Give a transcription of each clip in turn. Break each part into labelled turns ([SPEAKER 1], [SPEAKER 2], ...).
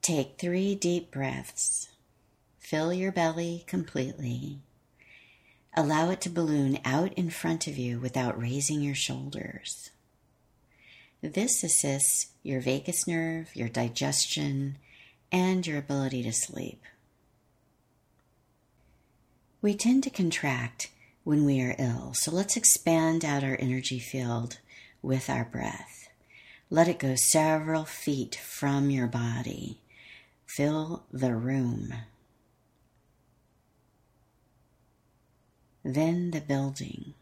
[SPEAKER 1] Take 3 deep breaths. Fill your belly completely. Allow it to balloon out in front of you without raising your shoulders. This assists your vagus nerve, your digestion, and your ability to sleep. We tend to contract when we are ill, so let's expand out our energy field with our breath. Let it go several feet from your body. Fill the room. Then the building.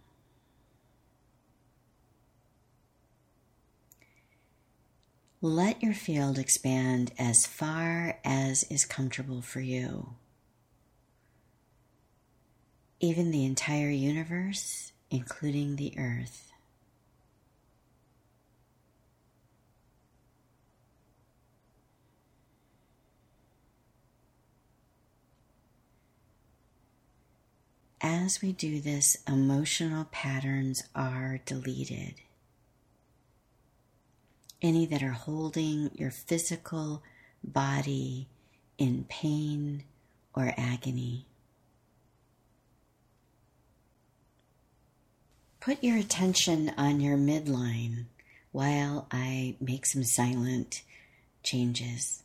[SPEAKER 1] Let your field expand as far as is comfortable for you. Even the entire universe, including the earth. As we do this, emotional patterns are deleted. Any that are holding your physical body in pain or agony. Put your attention on your midline while I make some silent changes.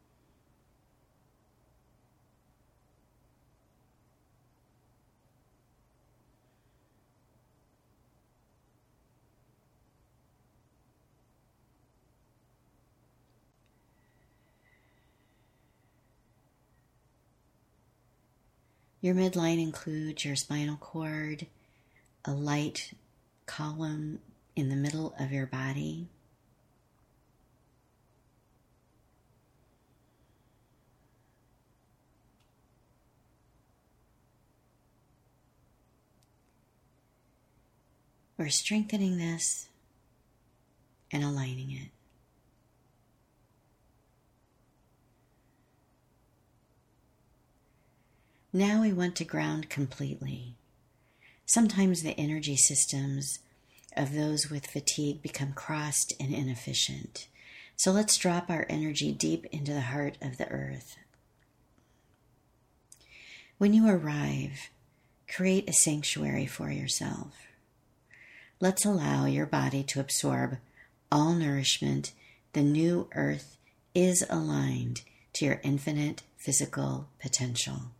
[SPEAKER 1] Your midline includes your spinal cord, a light column in the middle of your body. We're strengthening this and aligning it. Now we want to ground completely. Sometimes the energy systems of those with fatigue become crossed and inefficient. So let's drop our energy deep into the heart of the earth. When you arrive, create a sanctuary for yourself. Let's allow your body to absorb all nourishment. The new earth is aligned to your infinite physical potential.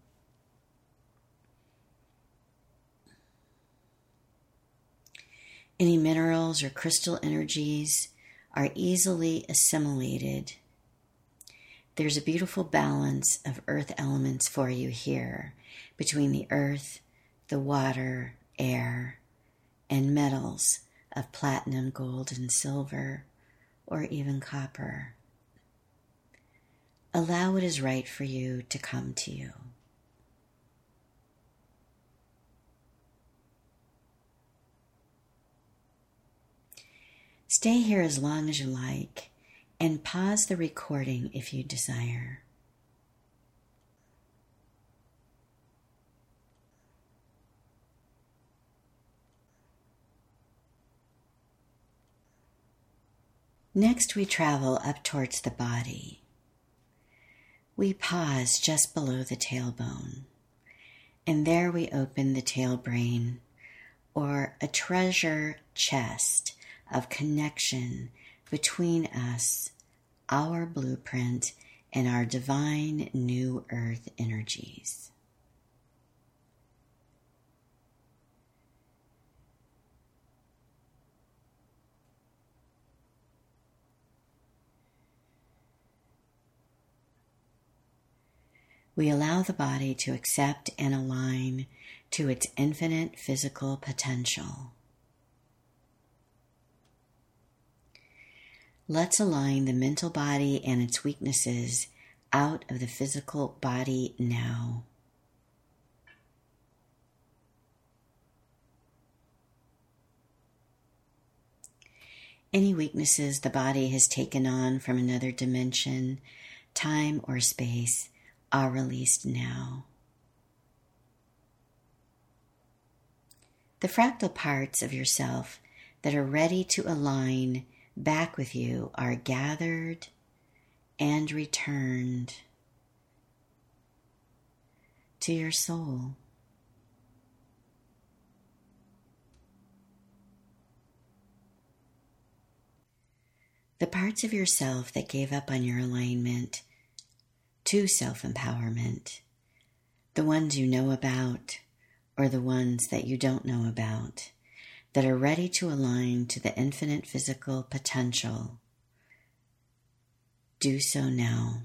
[SPEAKER 1] Any minerals or crystal energies are easily assimilated. There's a beautiful balance of earth elements for you here between the earth, the water, air, and metals of platinum, gold, and silver, or even copper. Allow what is right for you to come to you. Stay here as long as you like, and pause the recording if you desire. Next, we travel up towards the body. We pause just below the tailbone, and there we open the tailbrain, or a treasure chest of connection between us, our blueprint, and our divine new earth energies. We allow the body to accept and align to its infinite physical potential. Let's align the mental body and its weaknesses out of the physical body now. Any weaknesses the body has taken on from another dimension, time, or space are released now. The fractal parts of yourself that are ready to align back with you are gathered and returned to your soul. The parts of yourself that gave up on your alignment to self-empowerment, the ones you know about or the ones that you don't know about, that are ready to align to the infinite physical potential, do so now.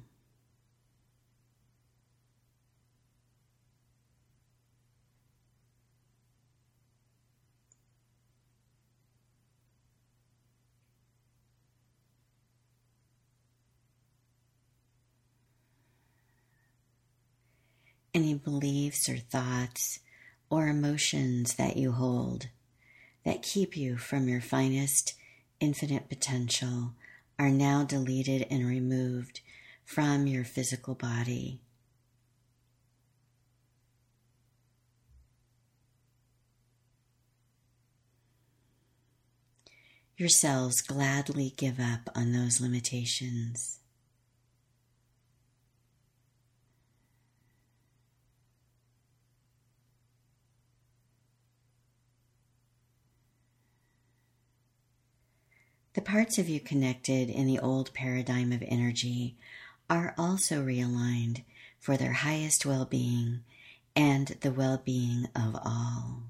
[SPEAKER 1] Any beliefs or thoughts or emotions that you hold that keep you from your finest infinite potential are now deleted and removed from your physical body. Your cells gladly give up on those limitations. The parts of you connected in the old paradigm of energy are also realigned for their highest well-being and the well-being of all.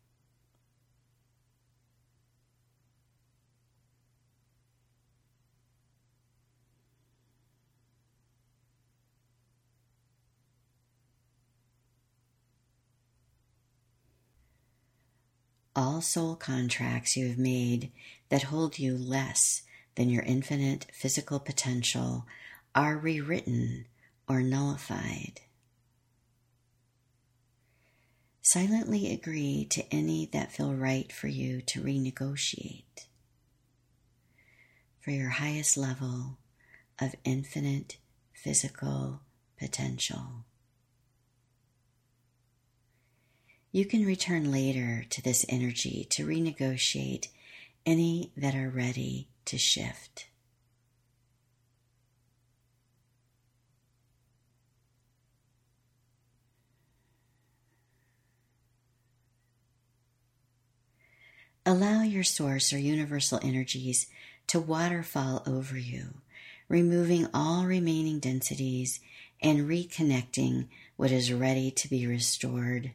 [SPEAKER 1] All soul contracts you have made that hold you less than your infinite physical potential are rewritten or nullified. Silently agree to any that feel right for you to renegotiate for your highest level of infinite physical potential. You can return later to this energy to renegotiate any that are ready to shift. Allow your source or universal energies to waterfall over you, removing all remaining densities and reconnecting what is ready to be restored.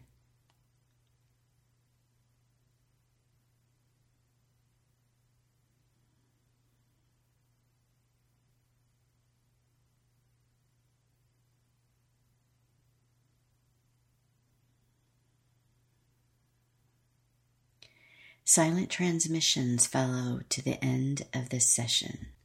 [SPEAKER 1] Silent transmissions follow to the end of this session.